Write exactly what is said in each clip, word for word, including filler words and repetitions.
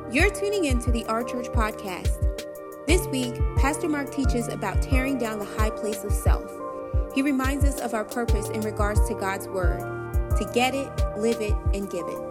You're tuning in to the Our Church podcast. This week, Pastor Mark teaches about tearing down the high place of self. He reminds us of our purpose in regards to God's word, to get it, live it, and give it.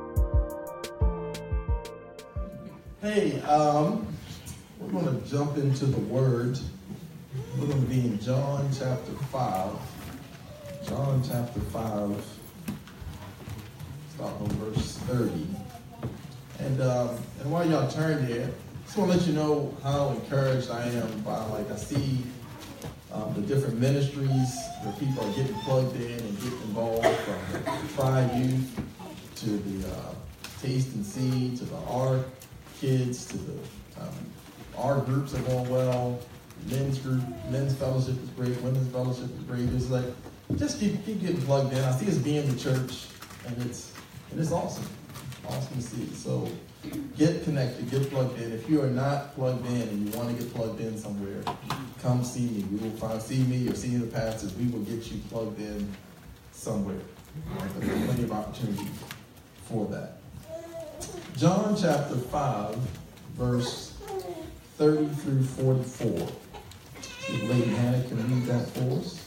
Hey, um, we're going to jump into the word. We're going to be in John chapter five. John chapter five, start on verse thirty. And um, and while y'all turn there, just want to let you know how encouraged I am by, like, I see um, the different ministries where people are getting plugged in and getting involved, from the Tri Youth to the uh, Taste and See, to the Our Kids, to the um, our groups are going well. Men's group, men's fellowship is great. Women's fellowship is great. It's like, just keep keep getting plugged in. I see us being the church, and it's and it's awesome. Awesome to see. So get connected, get plugged in. If you are not plugged in and you want to get plugged in somewhere, come see me. We will find, see me or see the pastors. We will get you plugged in somewhere. There's plenty of opportunity for that. John chapter five, verse thirty through forty-four. If Lady Hannah can read that for us.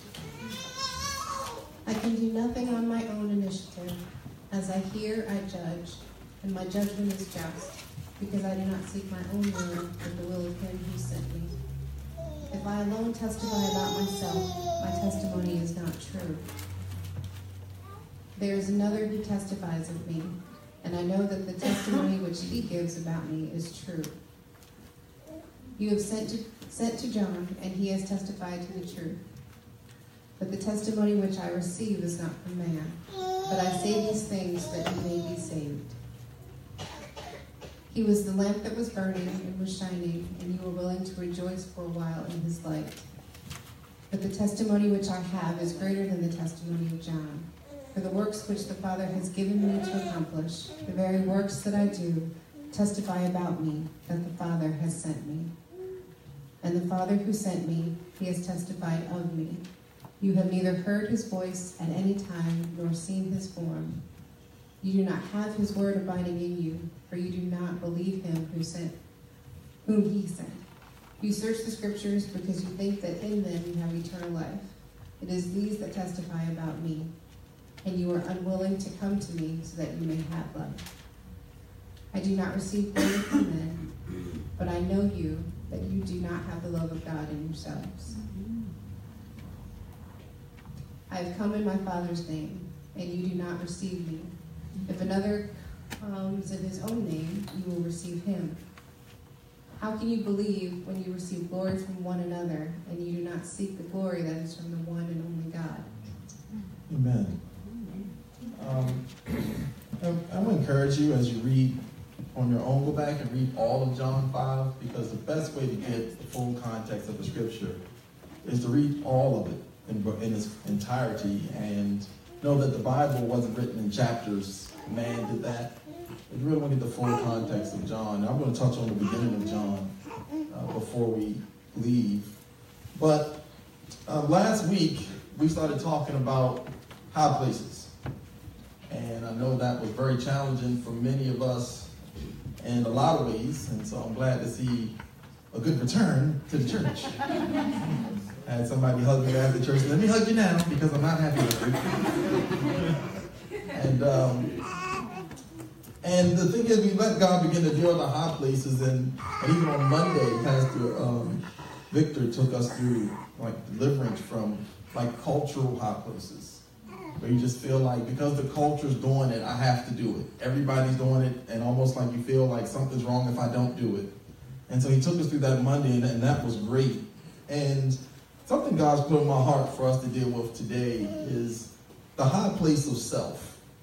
I can do nothing on my own initiative. As I hear, I judge, and my judgment is just, because I do not seek my own will, but the will of him who sent me. If I alone testify about myself, my testimony is not true. There is another who testifies of me, and I know that the testimony which he gives about me is true. You have sent to, sent to John, and he has testified to the truth. But the testimony which I receive is not from man, but I say these things that you may be saved. He was the lamp that was burning and was shining, and you were willing to rejoice for a while in his light. But the testimony which I have is greater than the testimony of John. For the works which the Father has given me to accomplish, the very works that I do, testify about me, that the Father has sent me. And the Father who sent me, he has testified of me. You have neither heard his voice at any time, nor seen his form. You do not have his word abiding in you, for you do not believe him who sent, whom he sent. You search the scriptures because you think that in them you have eternal life. It is these that testify about me, and you are unwilling to come to me so that you may have life. I do not receive glory from men, but I know you, that you do not have the love of God in yourselves. I have come in my Father's name, and you do not receive me. If another comes in his own name, you will receive him. How can you believe when you receive glory from one another, and you do not seek the glory that is from the one and only God? Amen. Um, I, I would encourage you, as you read on your own, go back and read all of John five, because the best way to get the full context of the scripture is to read all of it in, in its entirety, and know that the Bible wasn't written in chapters. Man did that. If you really want to get the full context of John, I'm going to touch on the beginning of John uh, before we leave. But uh, last week, we started talking about high places. And I know that was very challenging for many of us in a lot of ways. And so I'm glad to see a good return to the church. I had somebody hug me after church. Let me hug you now, because I'm not happy with you. and um, and the thing is, we let God begin to deal with the high places. And, and even on Monday, Pastor um, Victor took us through, like, deliverance from, like, cultural high places, where you just feel like, because the culture's doing it, I have to do it. Everybody's doing it, and almost like you feel like something's wrong if I don't do it. And so he took us through that Monday, and, and that was great. And something God's put in my heart for us to deal with today is the high place of self.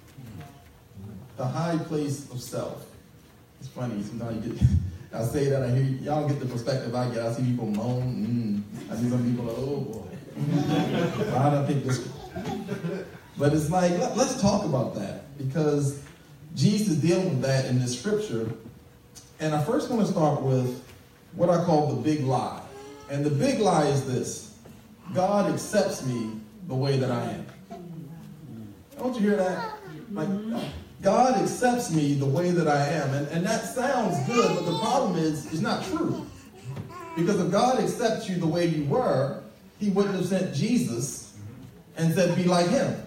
The high place of self. It's funny, sometimes you get, I say that, I hear, y'all get the perspective I get. I see people moan, mm. I see some people like, oh boy. I don't think this. But it's like, let, let's talk about that, because Jesus is dealing with that in this scripture. And I first want to start with what I call the big lie. And the big lie is this: God accepts me the way that I am. Don't you hear that? Like, God accepts me the way that I am. And, and that sounds good, but the problem is, it's not true. Because if God accepts you the way you were, he wouldn't have sent Jesus and said, be like him.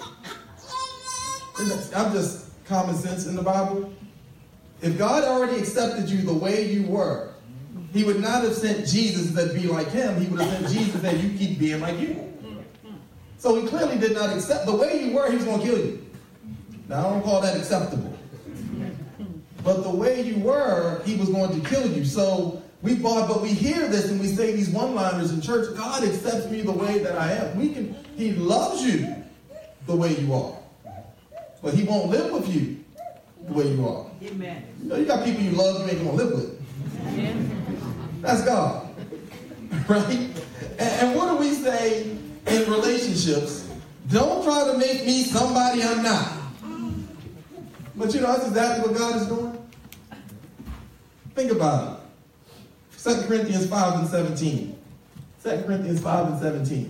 I'm just common sense in the Bible. If God already accepted you the way you were, he would not have sent Jesus and said, be like him. He would have sent Jesus and said, you keep being like you. So he clearly did not accept. The way you were, he was going to kill you. Now, I don't call that acceptable. But the way you were, he was going to kill you. So we bought, but we hear this and we say these one-liners in church. God accepts me the way that I am. We can. He loves you the way you are. But he won't live with you the way you are. Amen. You know, you got people you love you ain't going to live with. That's God. Right? And, and what do we say in relationships? Don't try to make me somebody I'm not. But you know, that's exactly what God is doing. Think about it. Second Corinthians five and seventeen. Second Corinthians five and seventeen.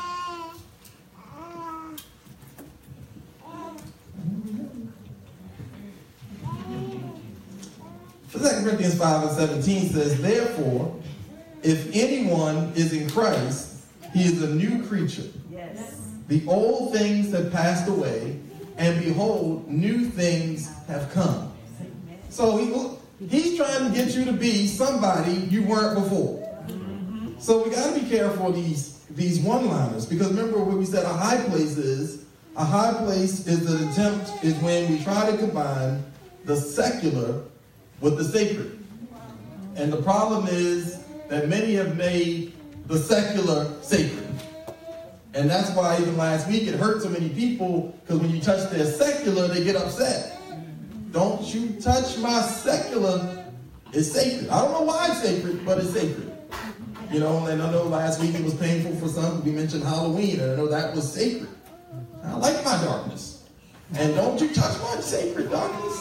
Second Corinthians five and seventeen says, therefore, if anyone is in Christ, he is a new creature. Yes. The old things have passed away, and behold, new things have come. So he, he's trying to get you to be somebody you weren't before. Mm-hmm. So we got to be careful of these, these one-liners, because remember what we said a high place is. A high place is an attempt, is when we try to combine the secular with the sacred. And the problem is that many have made the secular sacred. And that's why even last week it hurt so many people, because when you touch their secular, they get upset. Don't you touch my secular. It's sacred. I don't know why it's sacred, but it's sacred. You know, and I know last week it was painful for some. We mentioned Halloween, and I know that was sacred. I like my darkness. And don't you touch my sacred darkness.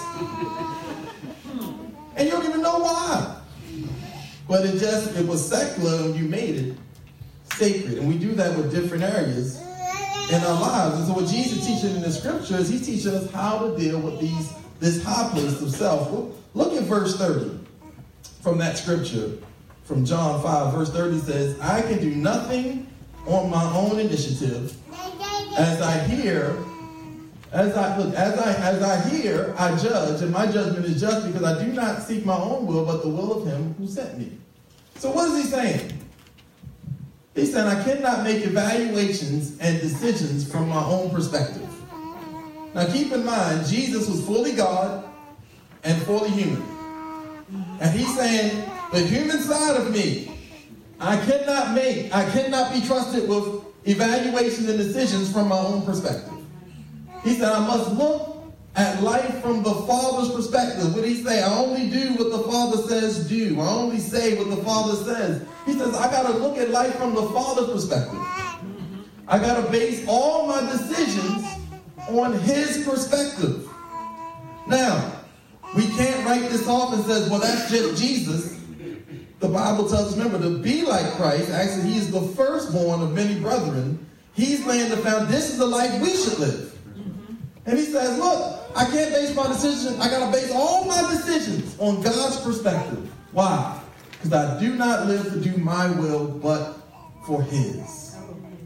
And you don't even know why. But it just, it was secular and you made it sacred. And we do that with different areas in our lives. And so what Jesus is teaching in the scriptures, he's teaching us how to deal with these this high place of self. Look, look at verse thirty from that scripture. From John five, verse thirty says, I can do nothing on my own initiative. As I hear, as I look, as I as I hear, I judge, and my judgment is just because I do not seek my own will, but the will of him who sent me. So what is he saying? He's saying I cannot make evaluations and decisions from my own perspective. Now keep in mind, Jesus was fully God and fully human. And he's saying, the human side of me, I cannot make, I cannot be trusted with evaluations and decisions from my own perspective. He said, I must look at life from the Father's perspective. What did he say? I only do what the Father says do. I only say what the Father says. He says, I got to look at life from the Father's perspective. I got to base all my decisions on his perspective. Now, we can't write this off and say, well, that's just Jesus. The Bible tells us, remember, to be like Christ. Actually, he is the firstborn of many brethren. He's laying the foundation. This is the life we should live. And he says, look, I can't base my decision. I got to base all my decisions on God's perspective. Why? Because I do not live to do my will, but for his.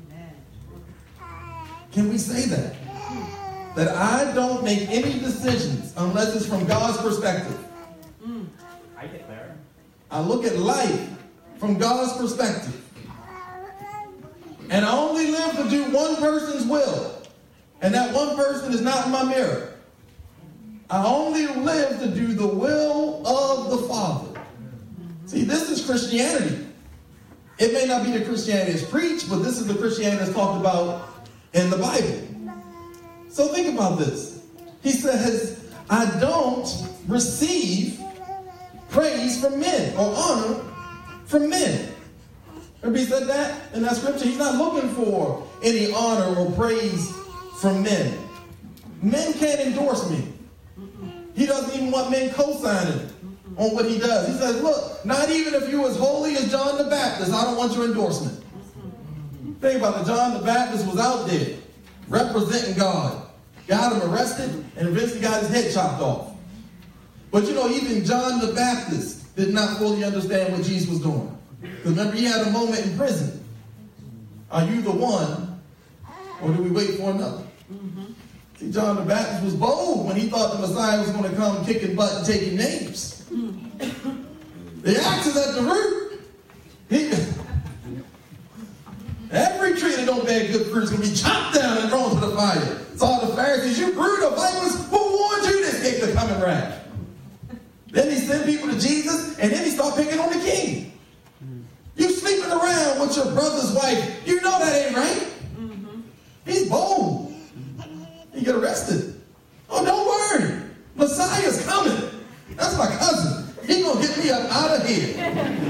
Can we say that? That I don't make any decisions unless it's from God's perspective. Mm. I declare. I look at life from God's perspective. And I only live to do one person's will. And that one person is not in my mirror. I only live to do the will of the Father. See, this is Christianity. It may not be the Christianity that's preached, but this is the Christianity that's talked about in the Bible. So think about this. He says, I don't receive praise from men or honor from men. Remember he said that in that scripture? He's not looking for any honor or praise from men. Men can't endorse me. He doesn't even want men co-signing on what he does. He says, look, not even if you're as holy as John the Baptist, I don't want your endorsement. Think about it. John the Baptist was out there representing God. got him arrested, and eventually got his head chopped off. But you know, even John the Baptist did not fully understand what Jesus was doing. Because remember, he had a moment in prison. Are you the one, or do we wait for another? Mm-hmm. See, John the Baptist was bold when he thought the Messiah was going to come kicking butt and taking names. Mm-hmm. The axe is at the root. He, every tree that don't bear good fruit is going to be chopped down and thrown to the fire. Saw the Pharisees, you brood of vipers, who warned you to escape the coming wrath? Then he sent people to Jesus, and then he started picking on the king. You sleeping around with your brother's wife. You know that ain't right. Mm-hmm. He's bold. He get arrested. Oh, don't worry. Messiah's coming. That's my cousin. He gonna get me up out of here.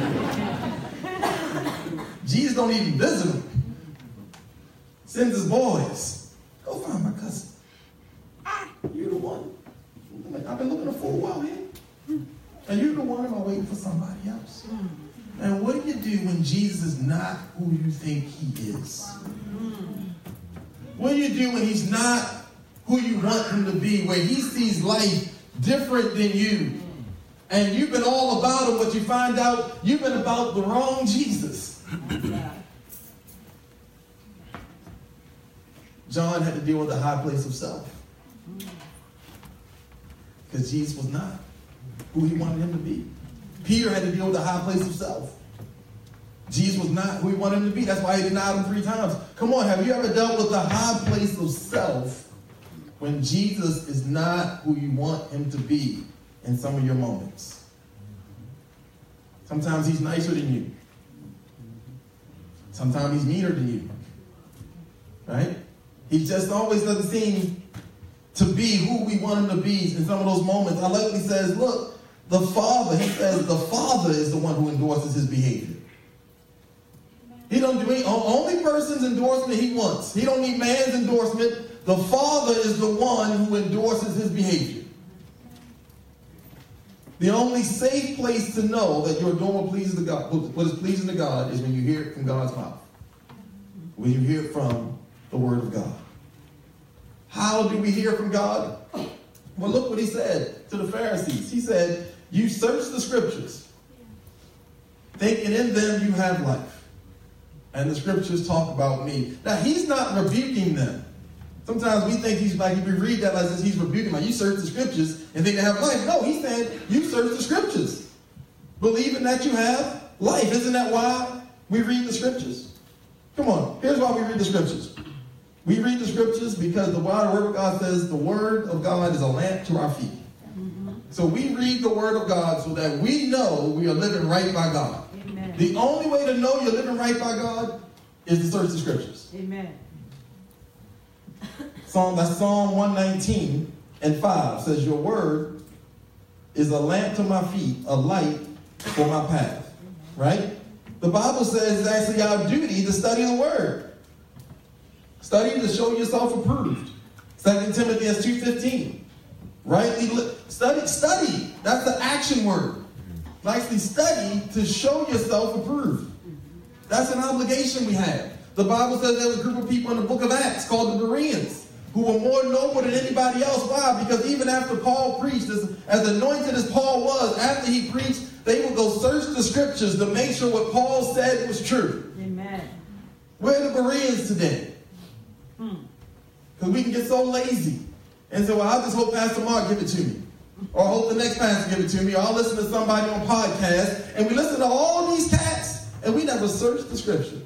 Jesus don't even visit him. Sends his boys. Go find my cousin. You the one. I've been looking for a while here. And you're the one, am I waiting for somebody else? And what do you do when Jesus is not who you think he is? What do you do when he's not who you want him to be, where he sees life different than you? And you've been all about him, but you find out you've been about the wrong Jesus. John had to deal with the high place of self. Because Jesus was not who he wanted him to be. Peter had to deal with the high place of self. Jesus was not who he wanted him to be. That's why he denied him three times. Come on, have you ever dealt with the high place of self when Jesus is not who you want him to be in some of your moments? Sometimes he's nicer than you. Sometimes he's meaner than you. Right? He just always doesn't seem to be who we want him to be in some of those moments. I like what he says, look, the Father, he says the Father is the one who endorses his behavior. He don't do any, only person's endorsement he wants. He don't need man's endorsement. The Father is the one who endorses his behavior. The only safe place to know that you're doing what pleases to God, what is pleasing to God, is when you hear it from God's mouth. When you hear it from the Word of God. How do we hear from God? Well, look what he said to the Pharisees. He said, you search the scriptures, thinking in them you have life. And the scriptures talk about me. Now, he's not rebuking them. Sometimes we think he's like, if we read that like this, he's rebuking them. You search the scriptures and think they have life. No, he's saying, you search the scriptures, believing that you have life. Isn't that why we read the scriptures? Come on, here's why we read the scriptures. We read the scriptures because the word of God says the word of God is a lamp to our feet. Mm-hmm. So we read the word of God so that we know we are living right by God. Amen. The only way to know you're living right by God is to search the scriptures. Amen. Psalm, that's Psalm one nineteen and five says, your word is a lamp to my feet, a light for my path. Right? The Bible says it's actually our duty to study the word. Study to show yourself approved. Second Timothy two fifteen. Rightly li- study, study. That's the action word. Nicely study to show yourself approved. That's an obligation we have. The Bible says there was a group of people in the book of Acts called the Bereans who were more noble than anybody else. Why? Because even after Paul preached, as, as anointed as Paul was, after he preached, they would go search the scriptures to make sure what Paul said was true. Amen. Where are the Bereans today? Because we can get so lazy and say, well, I'll just hope Pastor Mark give it to me. Or I hope the next pastor give it to me. Or I'll listen to somebody on podcast. And we listen to all these cats and we never search the scripture.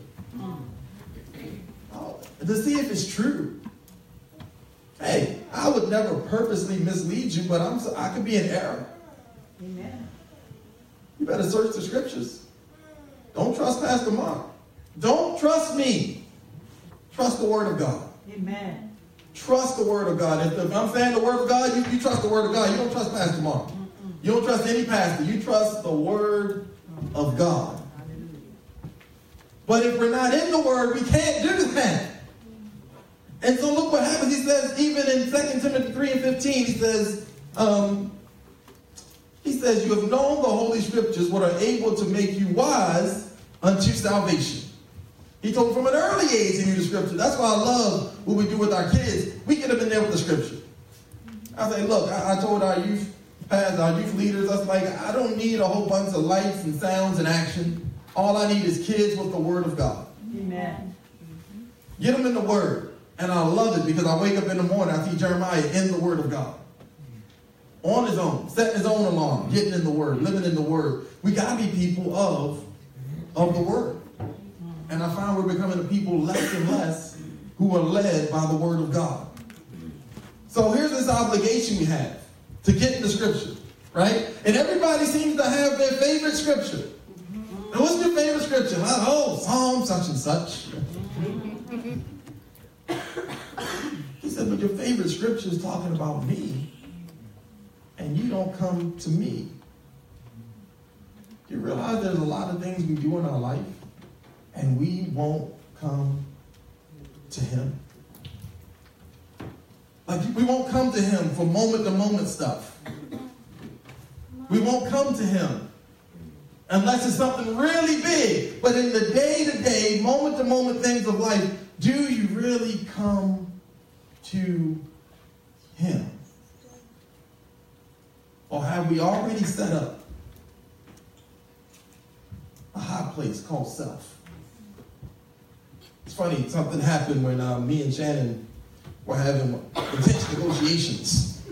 Oh, to see if it's true. Hey, I would never purposely mislead you, but I'm so, I could be in error. Amen. You better search the scriptures. Don't trust Pastor Mark. Don't trust me. Trust the word of God. Amen. Trust the word of God. If, if I'm saying the word of God, you, you trust the word of God. You don't trust Pastor Mark. Mm-mm. You don't trust any pastor. You trust the word of God. But if we're not in the word, we can't do that. And so look what happens. He says, even in Second Timothy three and fifteen, he says, um, he says, you have known the Holy Scriptures, what are able to make you wise unto salvation. He told them from an early age he knew the scripture. That's why I love what we do with our kids. We get them in there with the scripture. I say, look, I, I told our youth pastors, our youth leaders, I was like, I don't need a whole bunch of lights and sounds and action. All I need is kids with the word of God. Amen. Get them in the word. And I love it because I wake up in the morning, I see Jeremiah in the word of God. On his own, setting his own alarm, getting in the word, living in the word. We got to be people of, of the word. And I find we're becoming a people less and less who are led by the word of God. So here's this obligation we have to get in the scripture, right? And everybody seems to have their favorite scripture. And what's your favorite scripture? Oh, Psalm such and such. He said, but your favorite scripture is talking about me, and you don't come to me. Do you realize there's a lot of things we do in our life, and we won't come to him? Like, we won't come to him for moment-to-moment stuff. We won't come to him unless it's something really big. But in the day-to-day, moment-to-moment things of life, do you really come to him? Or have we already set up a high place called self? It's funny, something happened when uh, me and Shannon were having intense negotiations.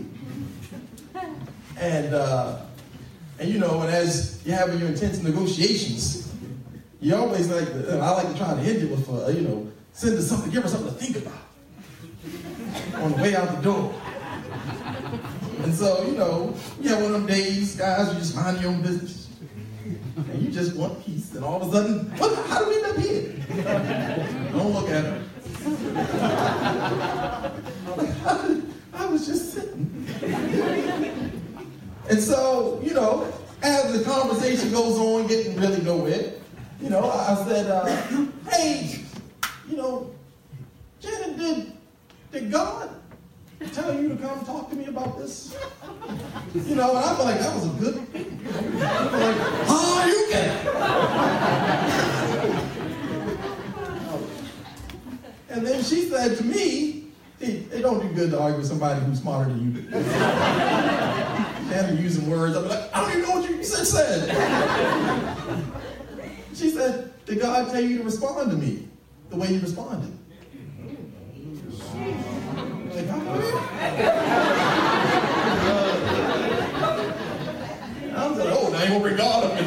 And, uh, and you know, and as you're having your intense negotiations, you always like, to, I like to try to end it with, uh, you know, send us something, give her something to think about on the way out the door. And so, you know, you have one of them days, guys, you just mind your own business. And you just want peace, and all of a sudden, what, how do we end up here? Don't look at her. I was just sitting. And so, you know, as the conversation goes on, getting really nowhere, you know, I said, uh, hey, you know, Janet, did, did God tell you to come talk to me about this? You know, and I felt like that was a good, I felt like, oh, you can. And then she said to me, see, it don't do good to argue with somebody who's smarter than you. Shannon using words, I'm like, I don't even know what you said. said. She said, did God tell you to respond to me the way you responded? Like, I was like, oh, now you won't bring God up in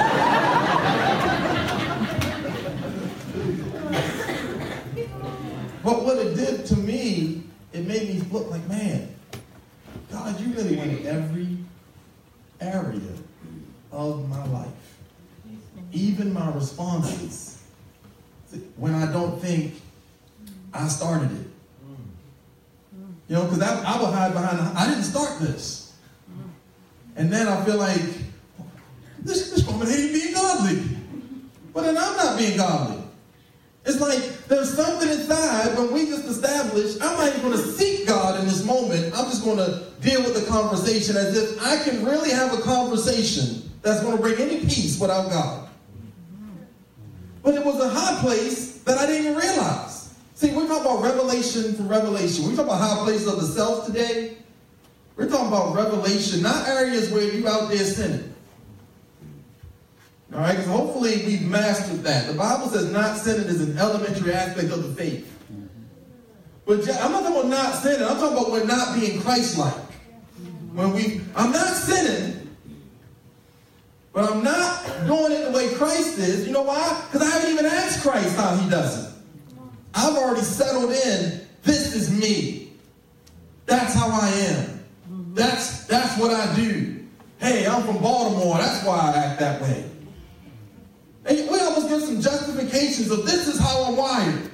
this. But what it did to me, it made me look like, man, God, you really went in every area of my life. Even my responses. When I don't think I started it. You know, because I, I would hide behind, I didn't start this. And then I feel like, this, this woman ain't being godly. But then I'm not being godly. It's like there's something inside when we just established, I'm not even going to seek God in this moment. I'm just going to deal with the conversation as if I can really have a conversation that's going to bring any peace without God. But it was a high place that I didn't even realize. See, we're talking about revelation from revelation. We're talking about high places of the self today. We're talking about revelation, not areas where you're out there sinning. All right, because hopefully we've mastered that. The Bible says not sinning is an elementary aspect of the faith. But I'm not talking about not sinning. I'm talking about we're not being Christ-like. When we, I'm not sinning, but I'm not doing it the way Christ is. You know why? Because I haven't even asked Christ how he does it. I've already settled in, this is me. That's how I am. That's, that's what I do. Hey, I'm from Baltimore. That's why I act that way. And we almost give some justifications of this is how I'm wired.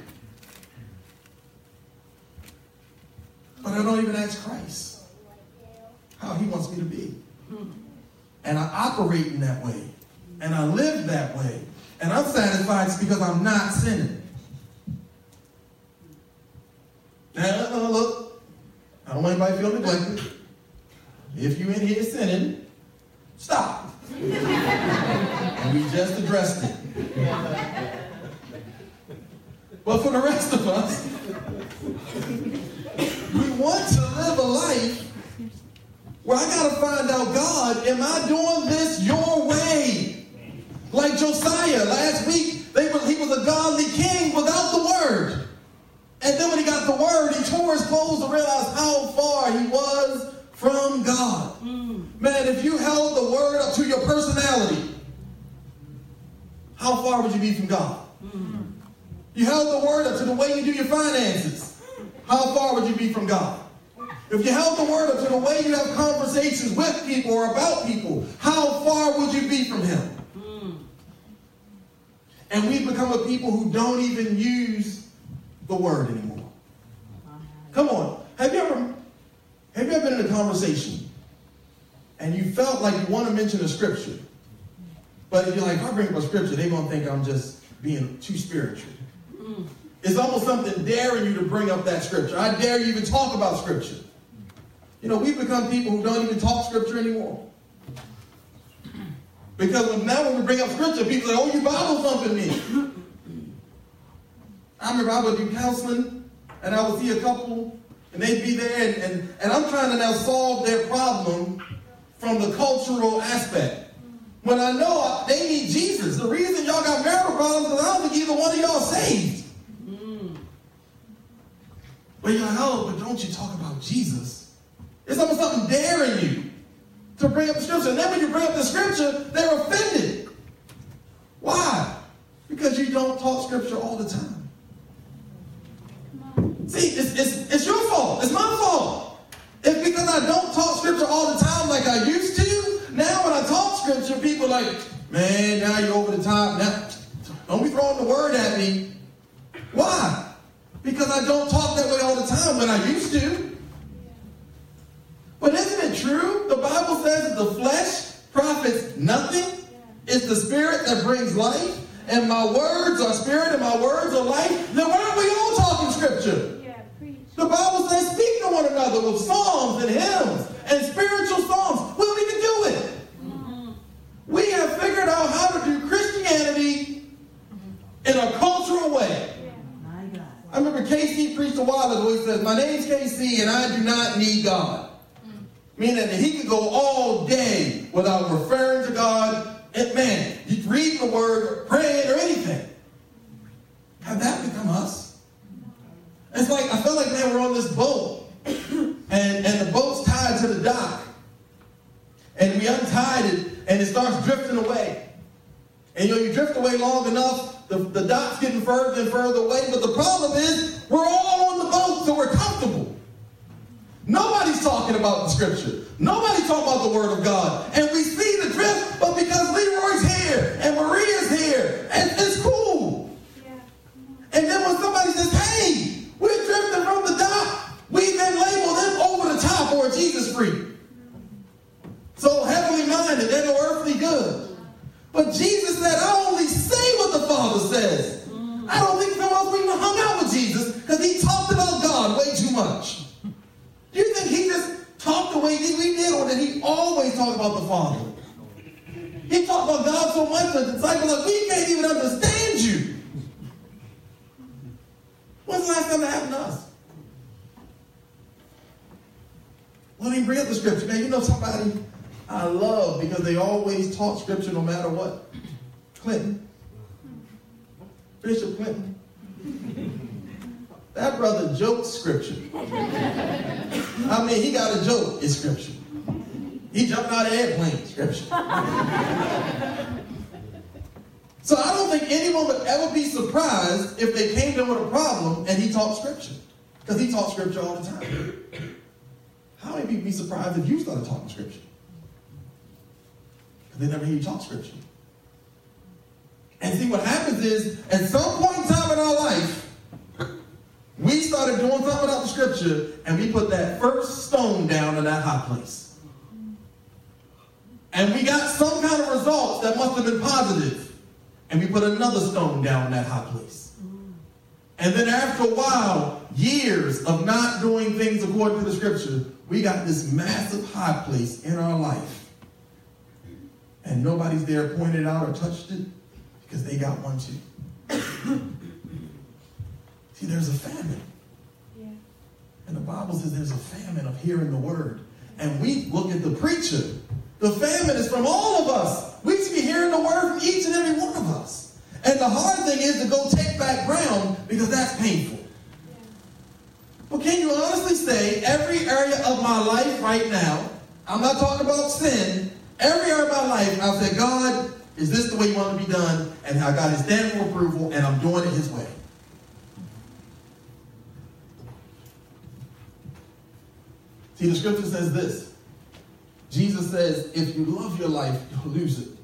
But I don't even ask Christ how he wants me to be. And I operate in that way. And I live that way. And I'm satisfied because I'm not sinning. Now, uh, look, I don't want anybody to feel neglected. If you're in here sinning, stop. And we just addressed it. But for the rest of us, we want to live a life where I got to find out, God, am I doing this your way? Like Josiah last week, they were, he was a godly king without the word. And then when he got the word, he tore his clothes to realize how far he was from God. Mm. Man, if you held the word up to your personality, how far would you be from God? Mm. You held the word up to the way you do your finances, how far would you be from God? If you held the word up to the way you have conversations with people or about people, how far would you be from him? Mm. And we've become a people who don't even use the word anymore. Come on. Have you ever have you ever been in a conversation and you felt like you want to mention a scripture, but if you're like, if I bring up a scripture, they're going to think I'm just being too spiritual. Mm. It's almost something daring you to bring up that scripture. I dare you even talk about scripture. You know, we've become people who don't even talk scripture anymore. Because when, now when we bring up scripture, people say, oh, you Bible thumping me. I remember I would do counseling, and I would see a couple, and they'd be there, and, and, and I'm trying to now solve their problem from the cultural aspect. When I know they need Jesus. The reason y'all got marital problems is I don't think either one of y'all saved. Mm. But you're like, oh, but don't you talk about Jesus? It's almost something daring you to bring up the scripture. And then when you bring up the scripture, they're offended. Why? Because you don't talk scripture all the time. See, it's, it's, it's your fault. It's my fault. It's because I don't talk scripture all the time like I used to. Now when I talk scripture, people are like, man, now you're over the top. Now, don't be throwing the word at me. Why? Because I don't talk that way all the time when I used to. But isn't it true? The Bible says that the flesh profits nothing. It's the spirit that brings life. And my words are spirit and my words are life. Then why aren't we all talking scripture? Yeah, preach. The Bible says speak to one another with psalms and hymns and spiritual songs. We don't even do it. Mm-hmm. We have figured out how to do Christianity in a cultural way. Yeah. My God. I remember K C preached a while ago. He says, my name's K C and I do not need God. Meaning that he could go all day without referring to God. And man, reading the word, praying, or anything. Have that become us? It's like, I feel like, man, we're on this boat. And, and the boat's tied to the dock. And we untied it, and it starts drifting away. And you know, you drift away long enough, the, the dock's getting further and further away. But the problem is, we're all on the boat, so we're comfortable. Nobody's talking about the scripture. Nobody's talking about the word of God. And we see the drift, but because Leroy's here and Maria's here, and it's cool. Yeah. And then when somebody says, hey, we're drifting from the dock, we then label them over the top or Jesus freak. So heavenly minded, they're no earthly good. But Jesus said, I only say what the Father says. I don't think some of us even hung out with Jesus because he talked about God way too much. Do you think he just talked the way we did, or did he always talk about the Father? He talked about God so much that the disciples are like, we can't even understand you. When's the last time that happened to us? Well, he bring up the scripture. Man, you know somebody I love because they always taught scripture no matter what? Clinton. Bishop Clinton. That brother jokes scripture. I mean, he got a joke in scripture. He jumped out of airplane scripture. So I don't think anyone would ever be surprised if they came to him with a problem and he taught scripture. Because he taught scripture all the time. How many people be surprised if you started talking scripture? Because they never hear you talk scripture. And see, what happens is, at some point in time in our life, we started doing something about the scripture, and we put that first stone down in that high place. And we got some kind of results that must have been positive, and we put another stone down in that high place. And then after a while, years of not doing things according to the scripture, we got this massive high place in our life. And nobody's there pointed out or touched it because they got one too. See, there's a famine. Yeah. And the Bible says there's a famine of hearing the word. And we look at the preacher. The famine is from all of us. We should be hearing the word from each and every one of us. And the hard thing is to go take back ground because that's painful. But can you honestly say every area of my life right now, I'm not talking about sin, every area of my life, I'll say, God, is this the way you want it to be done? And I got his stamp of approval, and I'm doing it his way. See, the scripture says this. Jesus says, if you love your life, you'll lose it.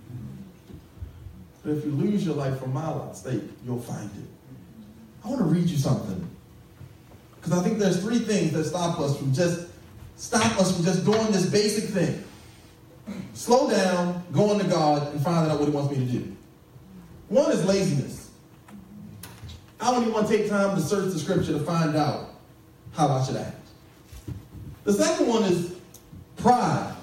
But if you lose your life for my sake, you'll find it. I want to read you something. Because I think there's three things that stop us from just stop us from just doing this basic thing. Slow down, going to God, and finding out what he wants me to do. One is laziness. I don't even want to take time to search the scripture to find out how I should act. The second one is pride.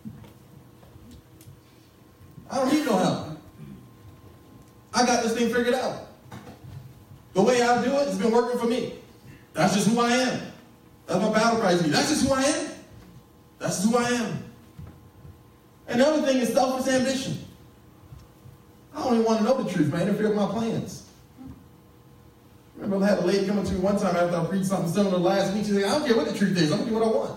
I don't need no help. I got this thing figured out. The way I do it has been working for me. That's just who I am. That's my battle cry to me. That's just who I am. That's just who I am. And the other thing is selfish ambition. I don't even want to know the truth, man. Interfere with my plans. Remember, I had a lady come up to me one time after I preached something similar last week. She said, I don't care what the truth is. I'm going to do what I want.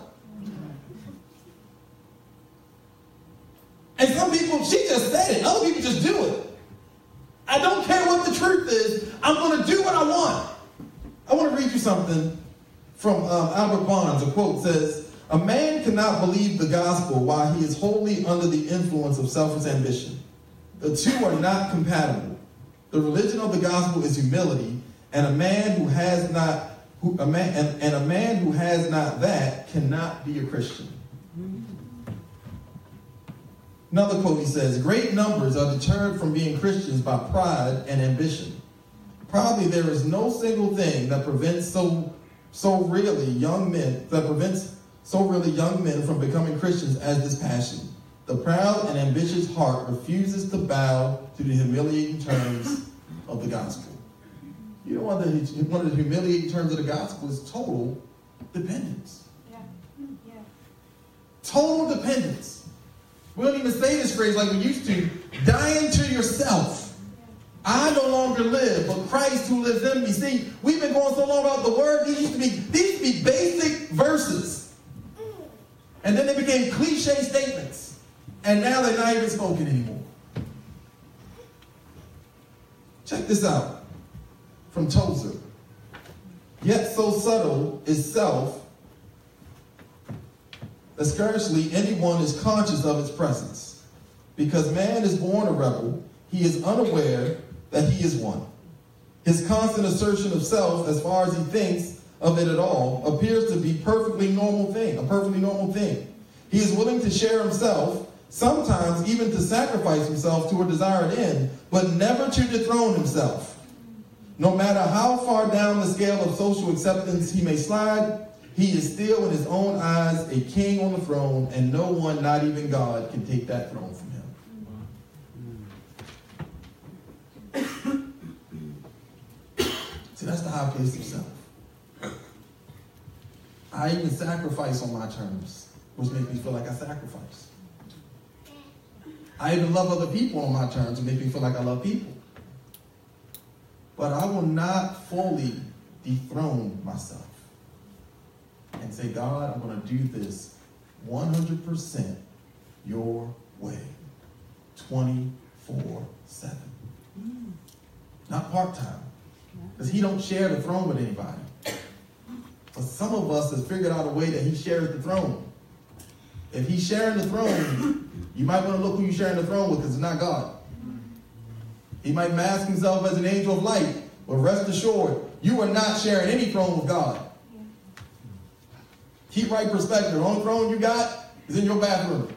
And some people, she just said it. Other people just do it. I don't care what the truth is. I'm going to do what I want. I want to read you something from um, Albert Barnes. A quote says, a man cannot believe the gospel while he is wholly under the influence of selfish ambition. The two are not compatible. The religion of the gospel is humility, and a man who has not who, a man, and, and a man who has not that cannot be a Christian. Another quote, he says, great numbers are deterred from being Christians by pride and ambition. Probably there is no single thing that prevents so so really young men that prevents so really young men from becoming Christians as this passion. The proud and ambitious heart refuses to bow to the humiliating terms of the gospel. You know what? The, one of the humiliating terms of the gospel is total dependence. Yeah. Yeah. Total dependence. We don't even say this phrase like we used to. Dying to yourself. I no longer live, but Christ who lives in me. See, we've been going so long about the word. These used to be, these used to be basic verses. And then they became cliche statements. And now they're not even spoken anymore. Check this out. From Tozer. Yet so subtle is self that scarcely anyone is conscious of its presence. Because man is born a rebel, he is unaware that he is one. His constant assertion of self, as far as he thinks of it at all, appears to be perfectly normal thing, a perfectly normal thing. He is willing to share himself, sometimes even to sacrifice himself to a desired end, but never to dethrone himself. No matter how far down the scale of social acceptance he may slide, he is still in his own eyes a king on the throne, and no one, not even God, can take that throne from him. See, that's the high place of self. I even sacrifice on my terms, which makes me feel like I sacrifice. I even love other people on my terms, which makes me feel like I love people. But I will not fully dethrone myself and say, God, I'm going to do this one hundred percent your way, twenty-four seven. Mm. Not part-time, because he don't share the throne with anybody. But some of us has figured out a way that he shares the throne. If he's sharing the throne, you might want to look who you're sharing the throne with, because it's not God. He might mask himself as an angel of light, but rest assured, you are not sharing any throne with God. Yeah. Keep right perspective. The only throne you got is in your bathroom.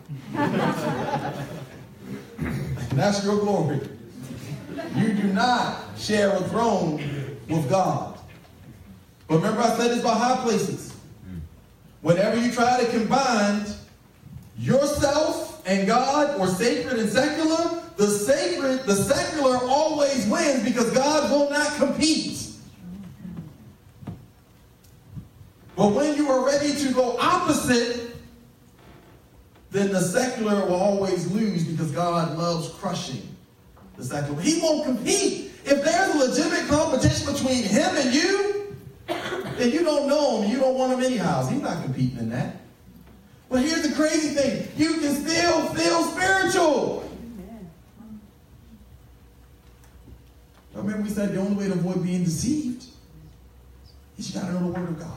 And that's your glory. You do not share a throne with God. But remember I said this about high places. Whenever you try to combine yourself and God, or sacred and secular, the sacred, the secular always wins, because God will not compete. But when you are ready to go opposite, then the secular will always lose because God loves crushing the secular. He won't compete. If there's a legitimate competition between him and you, then you don't know him. You don't want him anyhow. He's not competing in that. But here's the crazy thing. You can still feel spiritual. I remember we said the only way to avoid being deceived is you got to know the Word of God.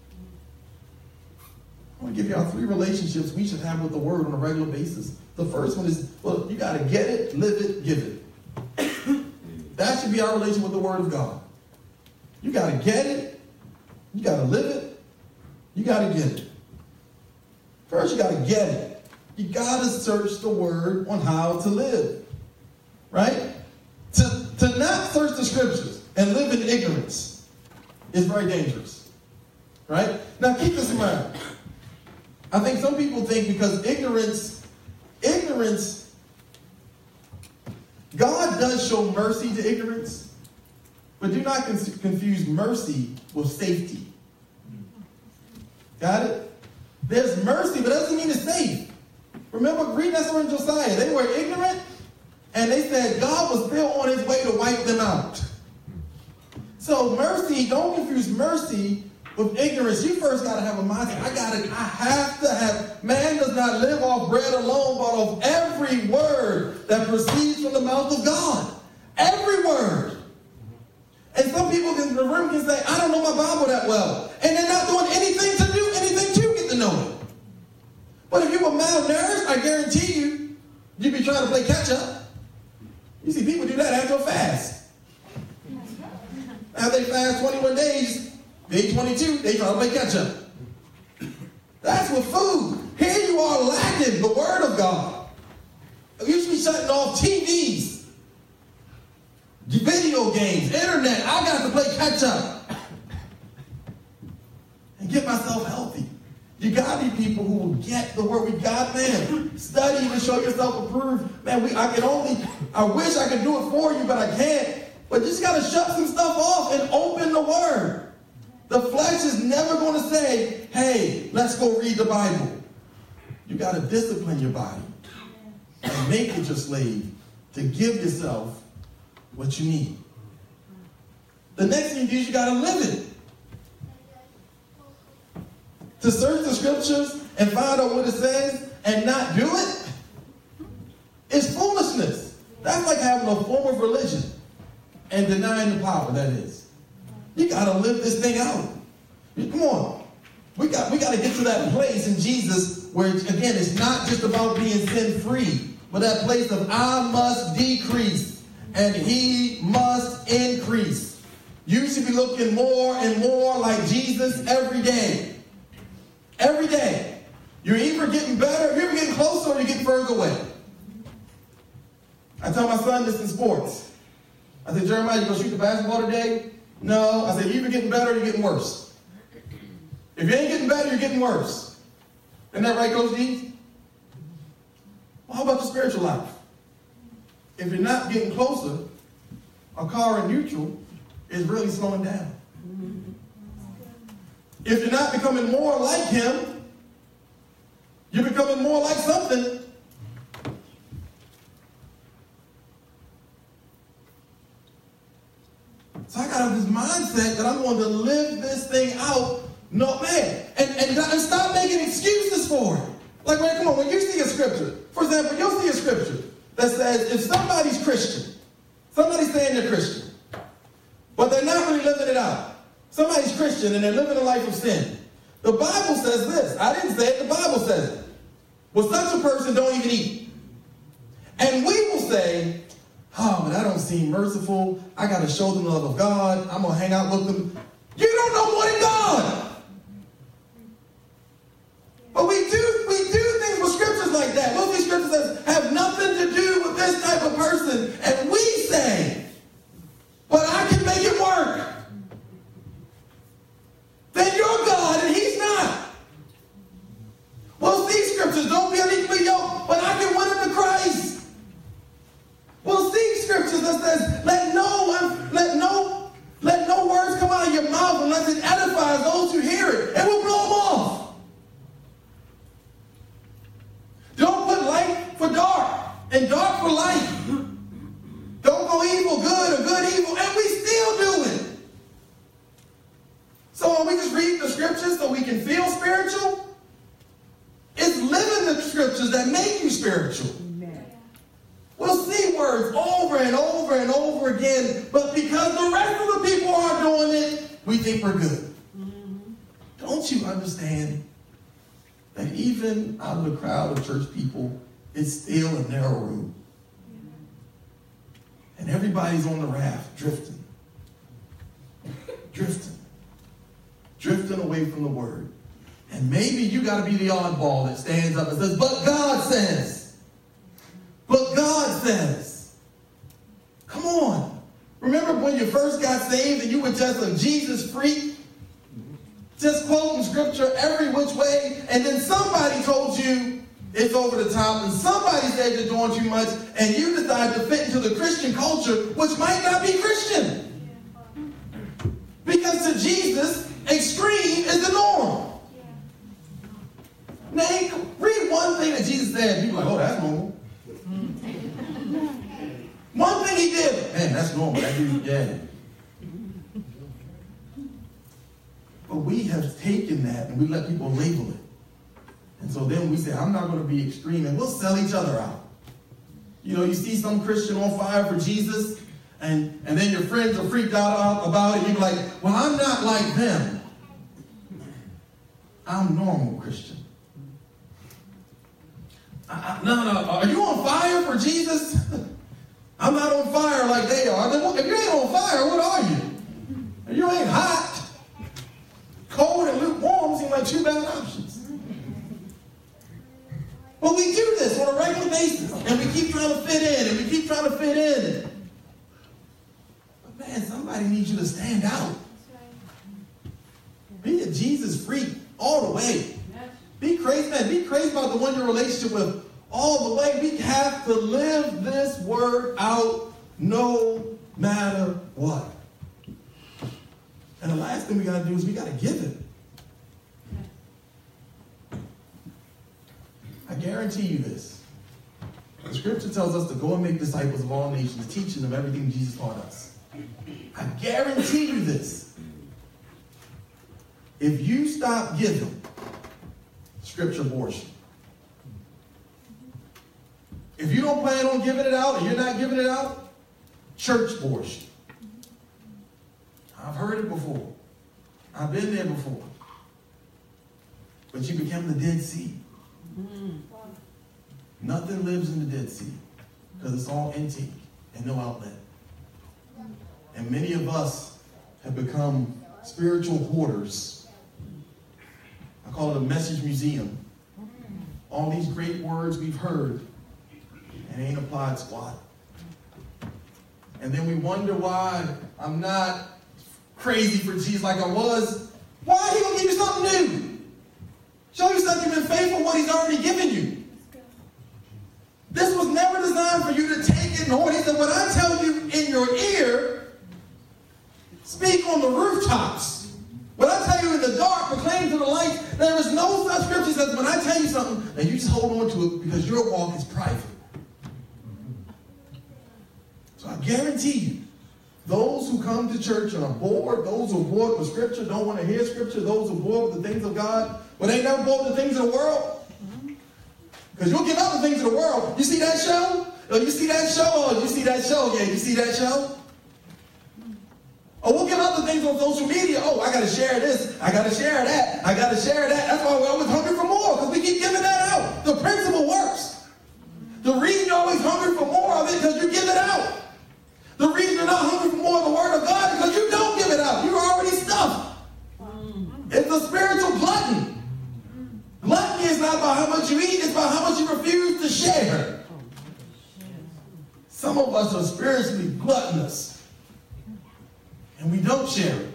I want to give y'all three relationships we should have with the Word on a regular basis. The first one is, well, you got to get it, live it, give it. That should be our relation with the Word of God. You got to get it, you got to live it, you got to get it. First, you got to get it. You got to search the Word on how to live. Right? To, to not search the Scriptures and live in ignorance is very dangerous. Right? Now, keep this in mind. I think some people think because ignorance, ignorance, God does show mercy to ignorance, but do not confuse mercy with safety. Got it? There's mercy, but that doesn't mean it's safe. Remember, read that story in Josiah. They were ignorant, and they said God was still on his way to wipe them out. So mercy, don't confuse mercy with ignorance. You first got to have a mindset. I got to, I have to have, man does not live off bread alone, but off every word that proceeds from the mouth of God. Every word. And some people in the room can say, I don't know my Bible that well. And they're not doing anything to do anything to get to know it. But if you were malnourished, I guarantee you, you'd be trying to play catch up. You see people do that after a fast. After they fast twenty-one days, day twenty-two, they try to play catch up. That's with food. Here you are lacking the Word of God. You should be shutting off T Vs, video games, internet. I got to play catch up and get myself healthy. You got to be people who will get the Word. We got, man, study to show yourself approved. Man, we, I can only, I wish I could do it for you, but I can't. But you just got to shut some stuff off and open the Word. The flesh is never going to say, hey, let's go read the Bible. You got to discipline your body and make it your slave to give yourself what you need. The next thing you do is you got to live it. To search the Scriptures and find out what it says and not do it is foolishness. That's like having a form of religion and denying the power that is. You got to live this thing out. Come on. We got, we got to get to that place in Jesus where, again, it's not just about being sin-free, but that place of I must decrease and he must increase. You should be looking more and more like Jesus every day. Every day. You're either getting better, you're either getting closer, or you're getting further away. I tell my son this in sports. I said, Jeremiah, you going to shoot the basketball today? No. I said, you're either getting better or you're getting worse. If you ain't getting better, you're getting worse. Isn't that right, Coach D? Well, how about the spiritual life? If you're not getting closer, a car in neutral is really slowing down. If you're not becoming more like him, you're becoming more like something. So I got to have this mindset that I'm going to live this thing out. No, man. And, and, and stop making excuses for it. Like, man, come on, when you see a scripture, for example, you'll see a scripture that says if somebody's Christian, somebody's saying they're Christian, but they're not really living it out. Somebody's Christian and they're living a life of sin. The Bible says this. I didn't say it. The Bible says it. Well, such a person don't even eat. And we will say, oh, but I don't seem merciful. I got to show them the love of God. I'm going to hang out with them. You don't know more than God. But we do, we do things with scriptures like that. Most of these scriptures have nothing to do with this type of person. And we say, but I can make it work. Then you're God and he's not. Well, see scriptures, don't be unequally yoked, but I can win them to Christ. Well, see scriptures that says, let no, let no, let no words come out of your mouth unless it edifies those who hear it. And we'll and dark for light. Don't go evil good or good evil, and we still do it. So when we just read the scriptures so we can feel spiritual, it's living the scriptures that make you spiritual. Amen. We'll see words over and over and over again, but because the rest of the people aren't doing it, we think we're good. Mm-hmm. Don't you understand that even out of the crowd of church people, it's still a narrow road? And everybody's on the raft, drifting. Drifting. Drifting away from the word. And maybe you got to be the oddball that stands up and says, but God says. But God says. Come on. Remember when you first got saved and you were just a Jesus freak? Just quoting scripture every which way, and then somebody told you it's over the top, and somebody said you're doing too much, and you decide to fit into the Christian culture, which might not be Christian. Because to Jesus, extreme is the norm. Now, read one thing that Jesus said, people are like, oh, that's normal. One thing he did, man, that's normal. That dude, yeah. But we have taken that and we let people label it. And so then we say, I'm not going to be extreme, and we'll sell each other out. You know, you see some Christian on fire for Jesus, and, and then your friends are freaked out about it. You're like, well, I'm not like them. I'm normal Christian. I, I, no, no, are you on fire for Jesus? I'm not on fire like they are. If you ain't on fire, what are you? If you ain't hot, cold and lukewarm seem like two bad options. But we do this on a regular basis, and we keep trying to fit in, and we keep trying to fit in. But man, somebody needs you to stand out. Be a Jesus freak all the way. Be crazy, man. Be crazy about the one you're in a relationship with all the way. We have to live this word out no matter what. And the last thing we got to do is we got to give it. I guarantee you this. The scripture tells us to go and make disciples of all nations, teaching them everything Jesus taught us. I guarantee you this. If you stop giving, scripture bores you. If you don't plan on giving it out and you're not giving it out, church bores you. I've heard it before. I've been there before. But you become the Dead Sea. Mm. Nothing lives in the Dead Sea because it's all intake and no outlet. And many of us have become spiritual hoarders. I call it a message museum. All these great words we've heard and ain't applied squat. And then we wonder why I'm not crazy for Jesus like I was. Why? He gonna give you something new. Show you something you've been faithful what he's already given you. This was never designed for you to take it and hoard. He said, what I tell you in your ear, speak on the rooftops. What I tell you in the dark, proclaim to the light. There is no such scripture that says when I tell you something, that you just hold on to it because your walk is private. So I guarantee you, those who come to church and are bored, those who are bored with scripture, don't want to hear scripture, those who are bored with the things of God, but they never bored with the things of the world. Because you'll give up the things of the world. You see that show? Oh, you see that show? Oh, you see that show? Yeah, you see that show? Oh, we'll give up the things on social media. Oh, I got to share this. I got to share that. I got to share that. That's why we're always hungry for more, because we keep giving that out. The principle works. The reason you're always hungry for more of it is because you give it out. The reason you're not hungry for more of the Word of God is because you don't give it out. You're already stuffed. It's a spiritual gluttony. Gluttony is not about how much you eat, it's about how much you refuse to share. Some of us are spiritually gluttonous, and we don't share it.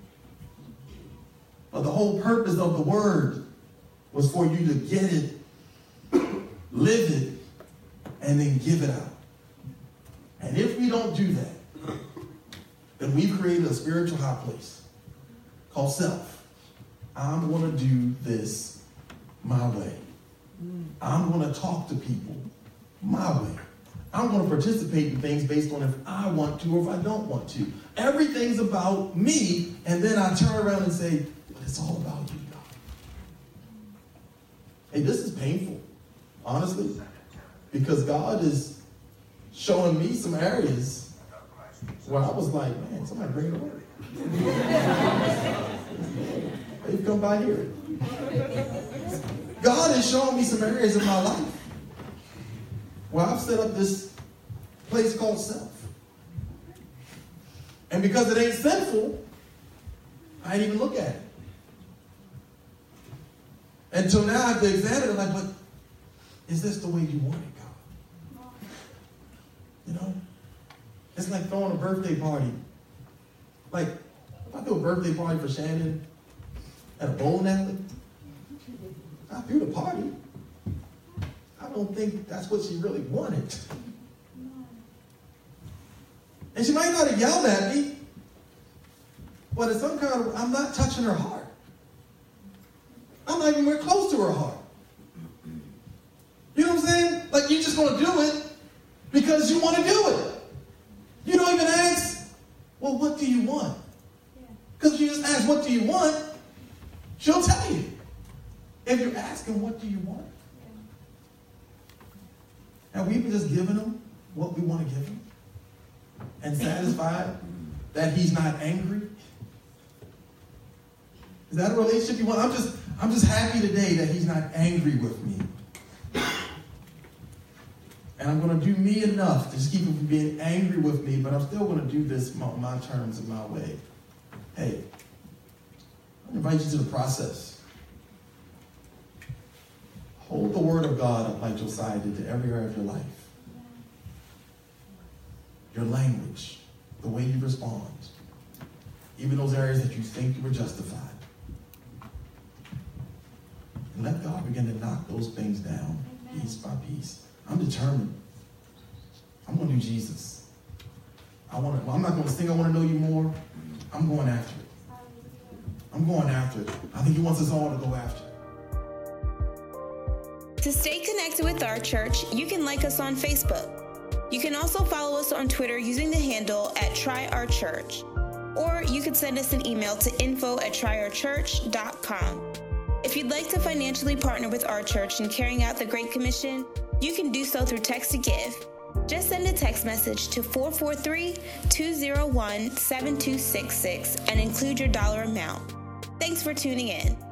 But the whole purpose of the Word was for you to get it, live it, and then give it out. And if we don't do that, then we've created a spiritual high place called self. I'm going to do this my way. I'm going to talk to people my way. I'm going to participate in things based on if I want to or if I don't want to. Everything's about me, and then I turn around and say, but it's all about you, God. Hey, this is painful, honestly, because God is showing me some areas where I was like, man, somebody bring it away. They've come by here. God is showing me some areas of my life where I've set up this place called self. And because it ain't sinful, I didn't even look at it. And so now I have to examine it like, but is this the way you want it, God? You know? It's like throwing a birthday party. Like, if I threw a birthday party for Shannon at a bowling alley, I threw the party. I don't think that's what she really wanted. And she might not have yelled at me, but it's some kind of, I'm not touching her heart. I'm not even close to her heart. You know what I'm saying? Like, you're just going to do it because you want to do it. You don't even ask, well, what do you want? Because if you just ask, what do you want? She'll tell you. If you're asking, what do you want? Have we just given him what we want to give him? And satisfied that he's not angry? Is that a relationship you want? I'm just, I'm just happy today that he's not angry with me. And I'm going to do me enough to just keep him from being angry with me, but I'm still going to do this my, my terms and my way. Hey, I invite you to the process. Hold the word of God up like Josiah did to every area of your life. Your language, the way you respond, even those areas that you think you were justified. And let God begin to knock those things down piece by piece. I'm determined. I'm going to do Jesus. I want to, well, I'm not going to sing I want to know you more. I'm going after it. I'm going after it. I think he wants us all to go after it. To stay connected with our church, you can like us on Facebook. You can also follow us on Twitter using the handle at Try Our Church. Or you could send us an email to info at try our church dot com. If you'd like to financially partner with our church in carrying out the Great Commission, you can do so through Text to Give. Just send a text message to four four three, two zero one, seven two six six and include your dollar amount. Thanks for tuning in.